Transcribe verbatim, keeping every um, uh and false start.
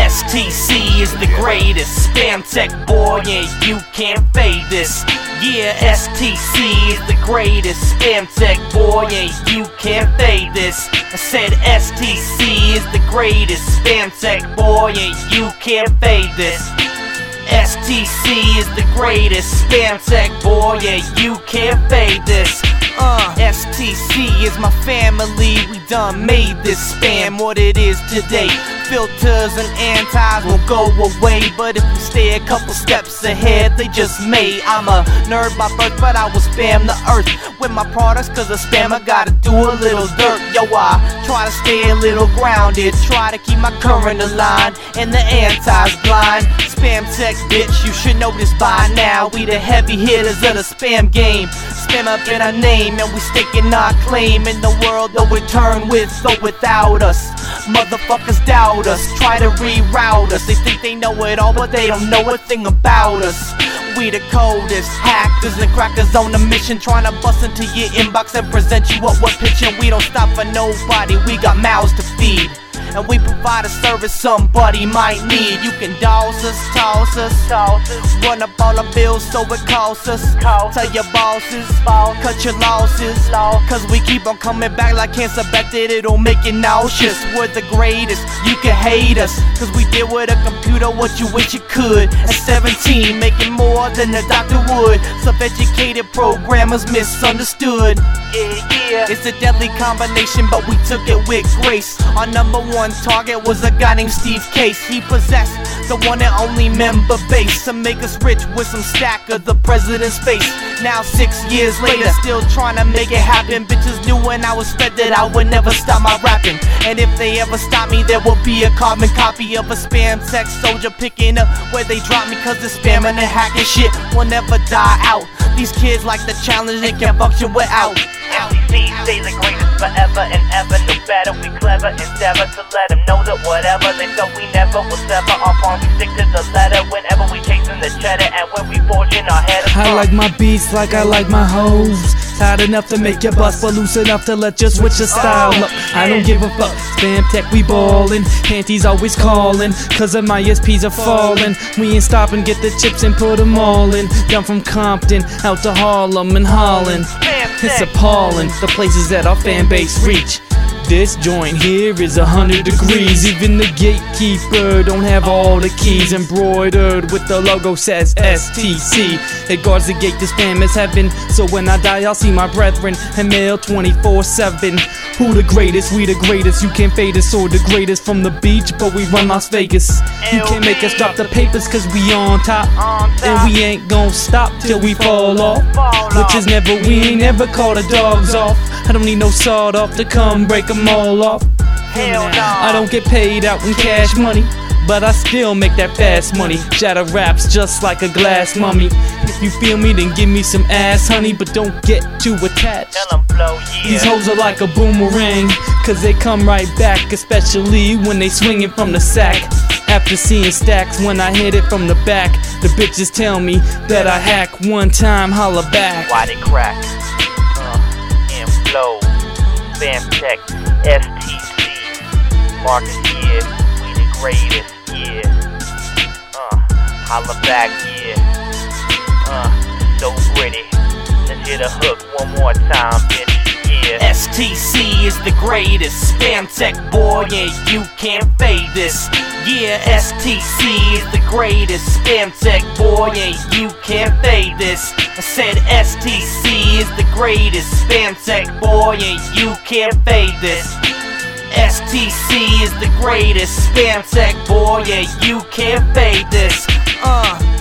S T C is the greatest. Spam tech boy, and you can't fade this. Yeah, S T C is the greatest. Spam tech boy, and you can't fade this. I said S T C is the greatest. Spam tech boy, and you can't fade this. S T C is the greatest. Spam tech boy, and you can't fade this. Uh, S T C is my family, we done made this spam what it is today. Filters and antis won't go away, but if we stay a couple steps ahead, they just may. I'm a nerd by birth, but I will spam the earth with my products, cause a spammer gotta do a little dirt. Yo, I try to stay a little grounded, try to keep my current aligned, and the antis blind. Spam tech, bitch, you should know this by now. We the heavy hitters of the spam game. Spam up in our name, and we staking our claim in the world, though we turn with or without us. Motherfuckers doubt us, try to reroute us. They think they know it all, but they don't know a thing about us. We the coldest hackers and crackers on a mission, trying to bust into your inbox and present you what we're pitching. We don't stop for nobody, we got mouths to feed, and we provide a service somebody might need. You can douse us, toss us, run up all the bills so it costs us. Tell your bosses, cut your losses, cause we keep on coming back like cancer back that it'll make you nauseous. We're the greatest, you can hate us, cause we deal with a computer what you wish you could. At seventeen, making more than a doctor would. Self-educated programmers misunderstood. Yeah, yeah. It's a deadly combination, but we took it with grace. Our number one target was a guy named Steve Case. He possessed the one and only member base to make us rich with some stack of the president's face. Now six years later, still trying to make it happen. Bitches knew when I was fed that I would never stop my rapping, and if they ever stop me, there will be a carbon copy of a spam tech soldier picking up where they drop me, cause the spamming and hacking shit will never die out. These kids like the challenge, they can't function without. S T C stays the greatest forever and ever. No better, we clever, endeavor to let them know that whatever they thought we never will sever. Our palms, we stick to the letter whenever we chasing the cheddar, and when we forging our head. I like my beats like I like my hoes. Tight enough to make you bust, but loose enough to let you switch your style up. I don't give a fuck, spam tech we ballin'. Panties always callin', cause of my S Ps are fallin'. We ain't stoppin', get the chips and put them all in. Down from Compton, out to Harlem and Holland. It's appalling, the places that our fan base reach. This joint here is a hundred degrees. Even the gatekeeper don't have all the keys. Embroidered with the logo says S T C. It guards the gate to spam is heaven, so when I die I'll see my brethren and mail twenty-four seven. Who the greatest? We the greatest. You can't fade us or the greatest from the beach, but we run Las Vegas. You can't make us drop the papers cause we on top, and we ain't gon' stop till we fall off. Which is never, we ain't never called the dogs off. I don't need no sawed off to come break them all off. Hell no. I don't get paid out in cash money, but I still make that fast money. Shatter raps just like a glass mummy. If you feel me, then give me some ass, honey, but don't get too attached. Tell 'em flow, yeah. These hoes are like a boomerang, cause they come right back, especially when they swinging from the sack. After seeing stacks when I hit it from the back, the bitches tell me that I hack. One time, holla back. Why they crack? Uh, and flow, spam tech, S T C, Marcus here, we the greatest, yeah. Uh, holla back, yeah. Uh, so gritty. Let's hit a hook one more time, bitch. Yeah. S T C is the greatest. Spam tech boy, and you can't fade this. Yeah, S T C is the greatest. Spam tech boy, and you can't fade this. I said S T C is the greatest. Spam tech boy, and you can't fade this. S T C is the greatest. Spam tech boy, and you can't fade this. Uh